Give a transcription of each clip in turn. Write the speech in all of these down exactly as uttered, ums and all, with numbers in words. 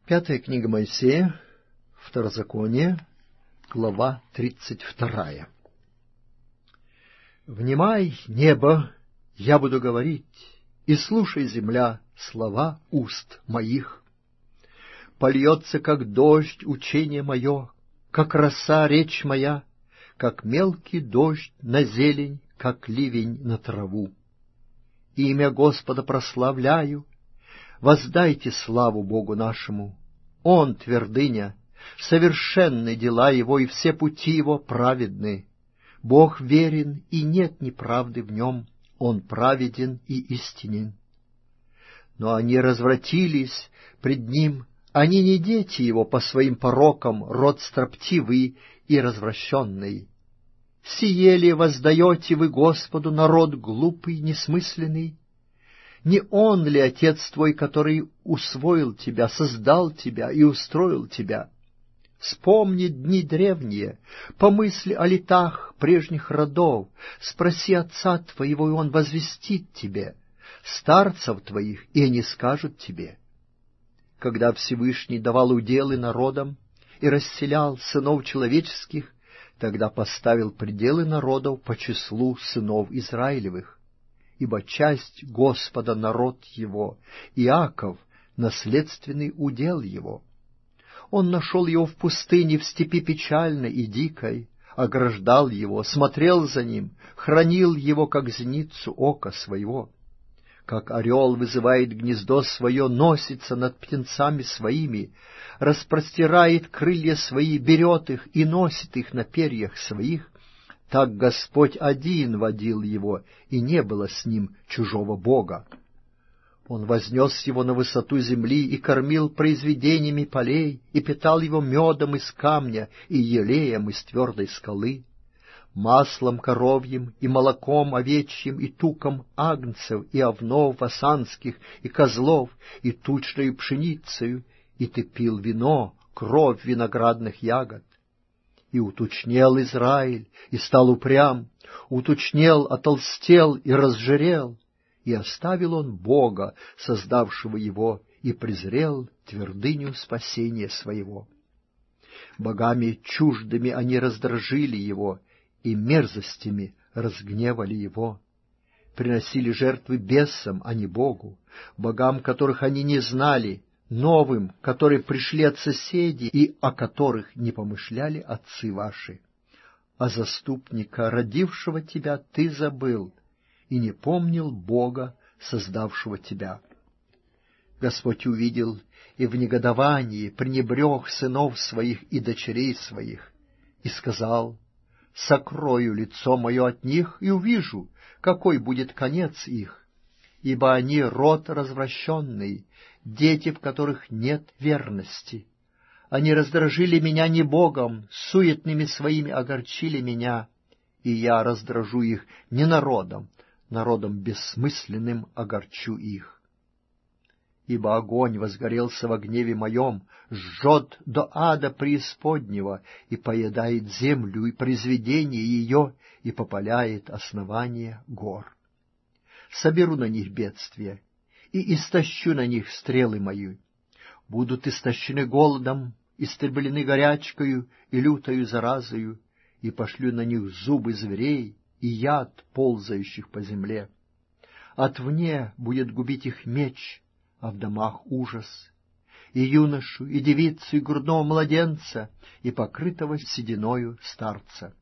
Пятая книга Моисея, Второзаконие, глава тридцать вторая. «Внимай, небо, я буду говорить, и слушай, земля, слова уст моих. Польется, как дождь, учение мое, как роса речь моя, как мелкий дождь на зелень, как ливень на траву. Имя Господа прославляю, воздайте славу Богу нашему. Он твердыня, совершенны дела Его, и все пути Его праведны. Бог верен, и нет неправды в Нем, Он праведен и истинен. Но они развратились пред Ним, они не дети Его по своим порокам, род строптивый и развращенный. Сие ли воздаете вы Господу, народ глупый, несмысленный? Не Он ли Отец твой, который усвоил тебя, создал тебя и устроил тебя? Вспомни дни древние, помысли о летах прежних родов, спроси Отца твоего, и Он возвестит тебе, старцев твоих, и они скажут тебе. Когда Всевышний давал уделы народам и расселял сынов человеческих, тогда поставил пределы народов по числу сынов Израилевых. Ибо часть Господа народ его, Иаков — наследственный удел его. Он нашел его в пустыне, в степи печальной и дикой, ограждал его, смотрел за ним, хранил его, как зеницу ока своего. Как орел вызывает гнездо свое, носится над птенцами своими, распростирает крылья свои, берет их и носит их на перьях своих, так Господь один водил его, и не было с ним чужого бога. Он вознес его на высоту земли и кормил произведениями полей, и питал его медом из камня и елеем из твердой скалы, маслом коровьим и молоком овечьим и туком агнцев и овнов асанских и козлов и тучною пшеницею, и ты пил вино, кровь виноградных ягод. И утучнел Израиль, и стал упрям, утучнел, отолстел и разжирел, и оставил он Бога, создавшего его, и презрел твердыню спасения своего. Богами чуждыми они раздражили его, и мерзостями разгневали его. Приносили жертвы бесам, а не Богу, богам, которых они не знали, новым, которые пришли от соседей и о которых не помышляли отцы ваши. А заступника, родившего тебя, ты забыл, и не помнил Бога, создавшего тебя. Господь увидел и в негодовании пренебрег сынов своих и дочерей своих, и сказал: «Сокрою лицо мое от них, и увижу, какой будет конец их, ибо они род развращенный, дети, в которых нет верности. Они раздражили меня не Богом, суетными своими огорчили меня, и я раздражу их не народом, народом бессмысленным огорчу их. Ибо огонь возгорелся во гневе моем, жжет до ада преисподнего, и поедает землю и произведение ее, и попаляет основание гор. Соберу на них бедствия, и истощу на них стрелы мои. Будут истощены голодом, истреблены горячкою и лютою заразою, и пошлю на них зубы зверей и яд ползающих по земле. Отвне будет губить их меч, а в домах ужас, и юношу, и девицу, и грудного младенца, и покрытого сединою старца.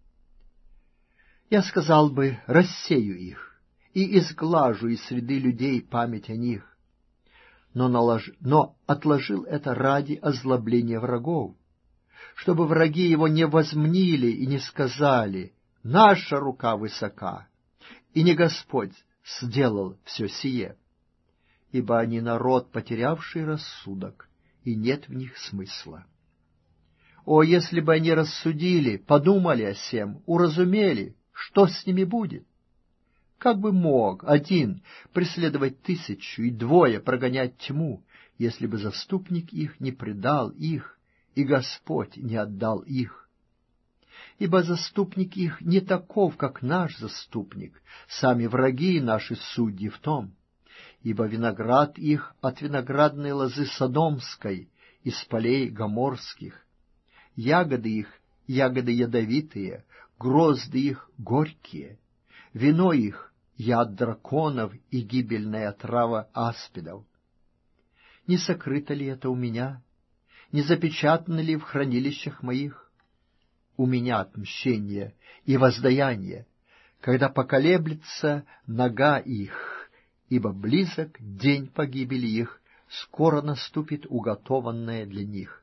Я сказал бы: рассею их, и изглажу из среды людей память о них, но, налож... но отложил это ради озлобления врагов, чтобы враги его не возмнили и не сказали: наша рука высока, и не Господь сделал все сие. Ибо они народ, потерявший рассудок, и нет в них смысла. О, если бы они рассудили, подумали о сем, уразумели, что с ними будет! Как бы мог один преследовать тысячу и двое прогонять тьму, если бы заступник их не предал их, и Господь не отдал их? Ибо заступник их не таков, как наш заступник, сами враги наши судьи в том. Ибо виноград их от виноградной лозы содомской, из полей гоморских. Ягоды их — ягоды ядовитые, грозды их — горькие, вино их — яд драконов и гибельная трава аспидов. Не сокрыто ли это у меня? Не запечатано ли в хранилищах моих? У меня отмщение и воздаяние, когда поколеблется нога их, ибо близок день погибели их, скоро наступит уготованное для них.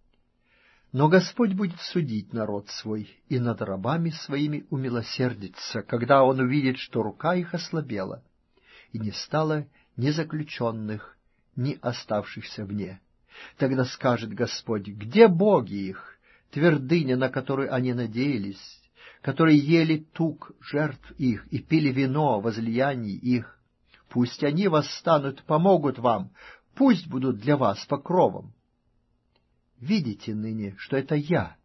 Но Господь будет судить народ свой, и над рабами своими умилосердится, когда Он увидит, что рука их ослабела, и не стало ни заключенных, ни оставшихся вне. Тогда скажет Господь: где боги их, твердыня, на которую они надеялись, которые ели тук жертв их и пили вино возлияний их? Пусть они восстанут, помогут вам, пусть будут для вас покровом. Видите ныне, что это я.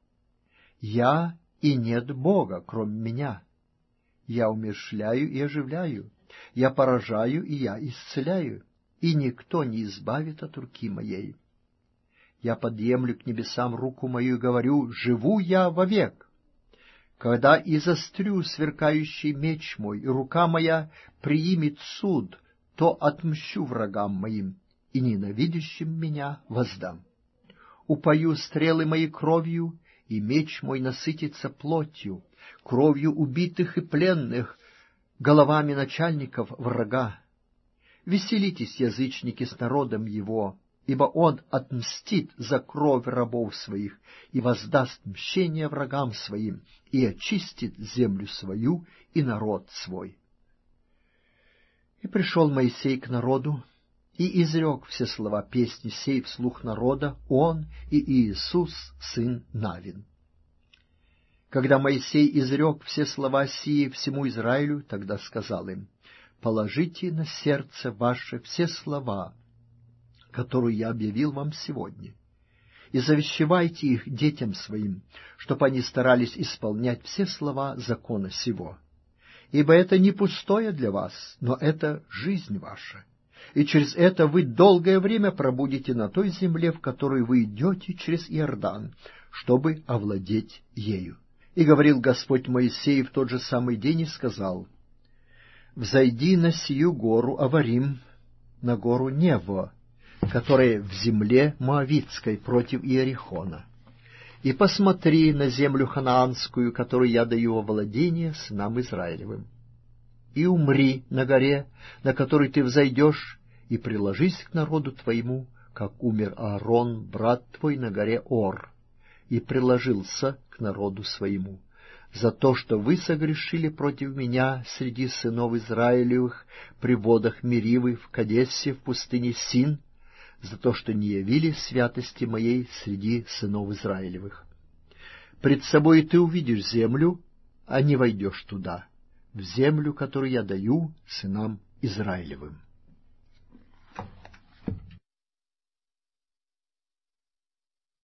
Я, и нет Бога, кроме меня. Я умерщвляю и оживляю, я поражаю и я исцеляю, и никто не избавит от руки моей. Я подъемлю к небесам руку мою и говорю: живу я вовек. Когда изострю сверкающий меч мой, и рука моя приимет суд, то отмщу врагам моим, и ненавидящим меня воздам. Упою стрелы мои кровью, и меч мой насытится плотью, кровью убитых и пленных, головами начальников врага. Веселитесь, язычники, с народом его, ибо он отмстит за кровь рабов своих и воздаст мщение врагам своим, и очистит землю свою и народ свой. И пришел Моисей к народу, и изрек все слова песни сей вслух народа, он и Иисус, сын Навин. Когда Моисей изрек все слова сии всему Израилю, тогда сказал им: положите на сердце ваше все слова, которую я объявил вам сегодня, и завещевайте их детям своим, чтобы они старались исполнять все слова закона сего. Ибо это не пустое для вас, но это жизнь ваша, и через это вы долгое время пробудете на той земле, в которую вы идете через Иордан, чтобы овладеть ею. И говорил Господь Моисею в тот же самый день и сказал: взойди на сию гору Аварим, на гору Нево, которая в земле Моавитской против Иерихона, и посмотри на землю ханаанскую, которую я даю во владение сынам Израилевым. И умри на горе, на которой ты взойдешь, и приложись к народу твоему, как умер Аарон, брат твой, на горе Ор, и приложился к народу своему, за то, что вы согрешили против меня среди сынов Израилевых при водах Меривы в Кадесе в пустыне Син, за то, что не явили святости моей среди сынов Израилевых. Пред собой ты увидишь землю, а не войдешь туда, в землю, которую я даю сынам Израилевым.